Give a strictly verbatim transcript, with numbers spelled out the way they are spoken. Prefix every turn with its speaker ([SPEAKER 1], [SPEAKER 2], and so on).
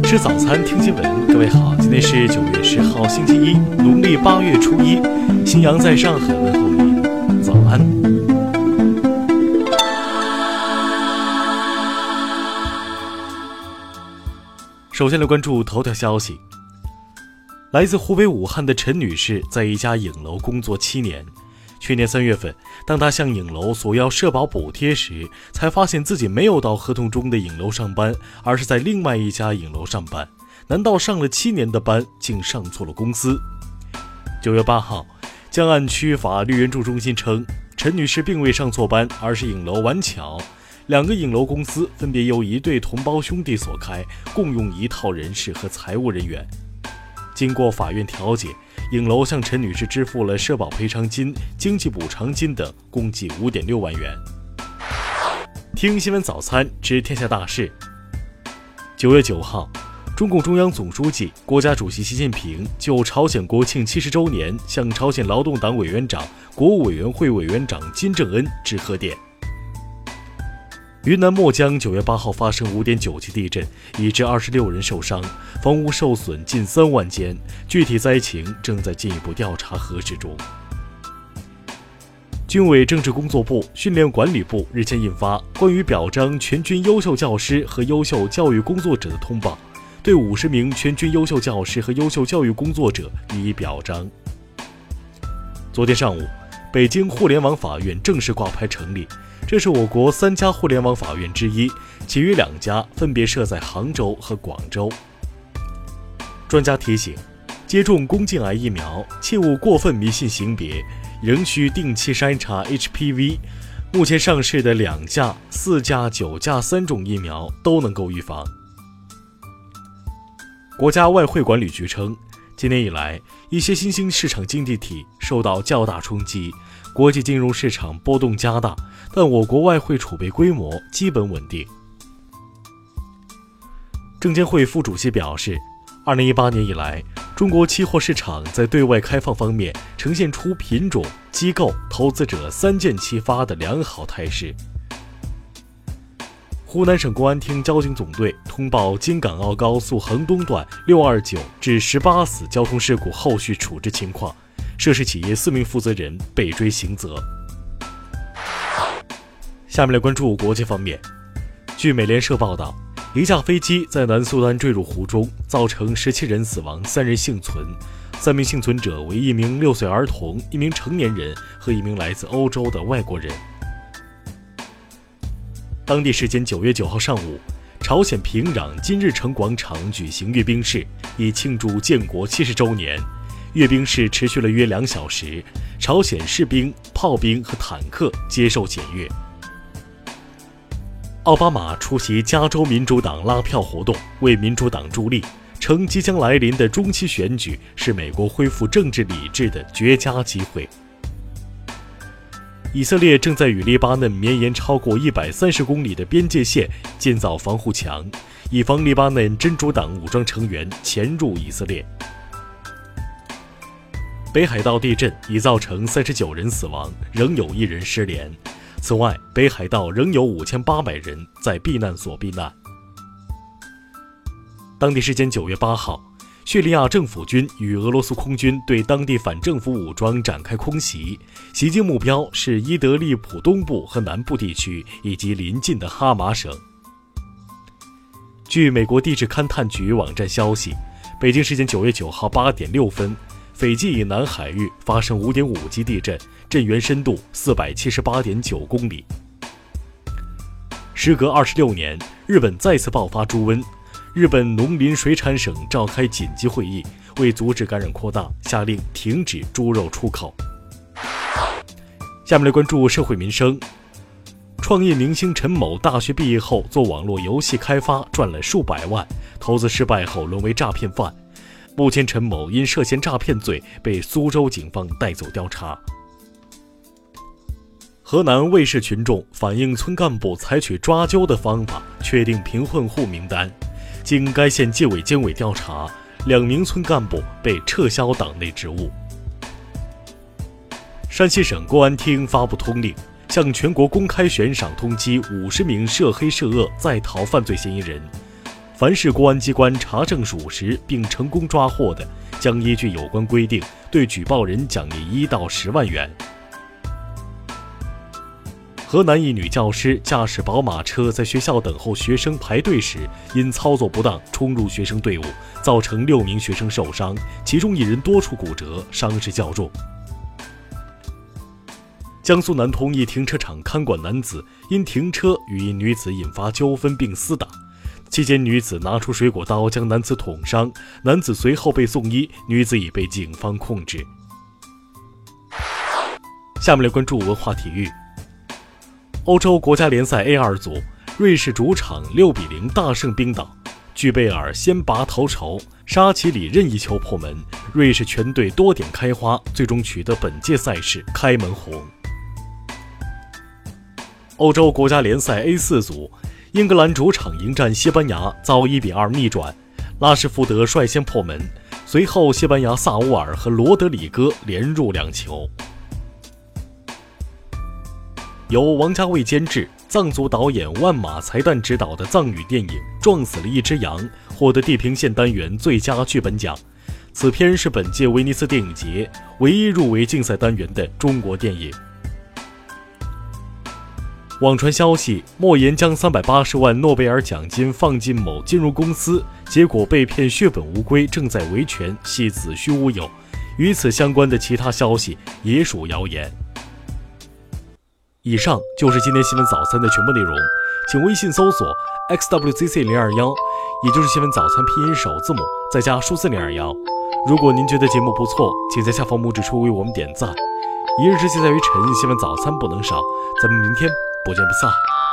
[SPEAKER 1] 吃早餐，听新闻。各位好，今天是九月十号，星期一，农历八月初一。新阳在上海问候你，早安。首先来关注头条消息。来自湖北武汉的陈女士在一家影楼工作七年。去年三月份，当她向影楼索要社保补贴时，才发现自己没有到合同中的影楼上班，而是在另外一家影楼上班。难道上了七年的班，竟上错了公司？九月八号，江岸区法律援助中心称，陈女士并未上错班，而是影楼玩巧。两个影楼公司分别由一对同胞兄弟所开，共用一套人事和财务人员。经过法院调解，影楼向陈女士支付了社保赔偿金、经济补偿金等，共计 五点六万元。听新闻早餐，知天下大事。九月九号，中共中央总书记、国家主席习近平就朝鲜国庆七十周年向朝鲜劳动党委员长、国务委员会委员长金正恩致贺电。云南墨江九月八号发生 五点九级地震，已致二十六人受伤，房屋受损近三万间，具体灾情正在进一步调查核实中。军委政治工作部、训练管理部日前印发关于表彰全军优秀教师和优秀教育工作者的通报，对五十名全军优秀教师和优秀教育工作者予以表彰。昨天上午，北京互联网法院正式挂牌成立，这是我国三家互联网法院之一，其余两家分别设在杭州和广州。专家提醒，接种宫颈癌疫苗切勿过分迷信性别，仍需定期筛查 H P V。 目前上市的两价、四价、九价三种疫苗都能够预防。国家外汇管理局称，今年以来，一些新兴市场经济体受到较大冲击，国际金融市场波动加大，但我国外汇储备规模基本稳定。证监会副主席表示，二零一八年以来，中国期货市场在对外开放方面呈现出品种、机构、投资者三箭齐发的良好态势。湖南省公安厅交警总队通报京港澳高速衡东段六二九至十八死交通事故后续处置情况，涉事企业四名负责人被追刑责。下面来关注国际方面。据美联社报道，一架飞机在南苏丹坠入湖中，造成十七人死亡，三人幸存。三名幸存者为一名六岁儿童、一名成年人和一名来自欧洲的外国人。当地时间九月九号上午，朝鲜平壤金日成广场举行阅兵式，以庆祝建国七十周年。阅兵式持续了约两小时，朝鲜士兵、炮兵和坦克接受检阅。奥巴马出席加州民主党拉票活动，为民主党助力，称即将来临的中期选举是美国恢复政治理智的绝佳机会。以色列正在与黎巴嫩绵延超过一百三十公里的边界线建造防护墙，以防黎巴嫩真主党武装成员潜入以色列。北海道地震已造成三十九人死亡，仍有一人失联。此外，北海道仍有五千八百人在避难所避难。当地时间九月八号，叙利亚政府军与俄罗斯空军对当地反政府武装展开空袭，袭击目标是伊德利卜东部和南部地区以及邻近的哈马省。据美国地质勘探局网站消息，北京时间九月九号八点六分，斐济以南海域发生 五点五级地震，震源深度 四百七十八点九公里。时隔二十六年，日本再次爆发猪瘟。日本农林水产省召开紧急会议，为阻止感染扩大，下令停止猪肉出口。下面来关注社会民生。创业明星陈某大学毕业后做网络游戏开发，赚了数百万，投资失败后沦为诈骗犯。目前陈某因涉嫌诈骗罪被苏州警方带走调查。河南卫视群众反映村干部采取抓阄的方法确定贫困户名单，经该县纪委监委调查，两名村干部被撤销党内职务。山西省公安厅发布通令，向全国公开悬赏通缉五十名涉黑涉恶在逃犯罪嫌疑人， 凡是公安机关查证属实并成功抓获的，将依据有关规定对举报人奖励一到十万元。河南一女教师驾驶宝马车在学校等候学生排队时，因操作不当冲入学生队伍，造成六名学生受伤，其中一人多处骨折，伤势较重。江苏南通一停车场看管男子因停车与一女子引发纠纷并厮打，期间女子拿出水果刀将男子捅伤，男子随后被送医，女子已被警方控制。下面来关注文化体育。欧洲国家联赛 A 二 组，瑞士主场六比零大胜冰岛，具贝尔先拔头筹，沙奇里任意球破门，瑞士全队多点开花，最终取得本届赛事开门红。欧洲国家联赛 A 四 组，英格兰主场迎战西班牙，遭一比二逆转，拉什福德率先破门，随后西班牙萨乌尔和罗德里戈连入两球。由王家卫监制、藏族导演万马才旦执导的藏语电影《撞死了一只羊》获得地平线单元最佳剧本奖。此片是本届威尼斯电影节唯一入围竞赛单元的中国电影。网传消息，莫言将三百八十万诺贝尔奖金放进某金融公司，结果被骗血本无归，正在维权，系子虚乌有。与此相关的其他消息也属谣言。以上就是今天新闻早餐的全部内容，请微信搜索 X W Z C 零二一，也就是新闻早餐拼音首字母再加数字零二一。如果您觉得节目不错，请在下方拇指处为我们点赞。一日之计在于晨，新闻早餐不能少，咱们明天不见不散。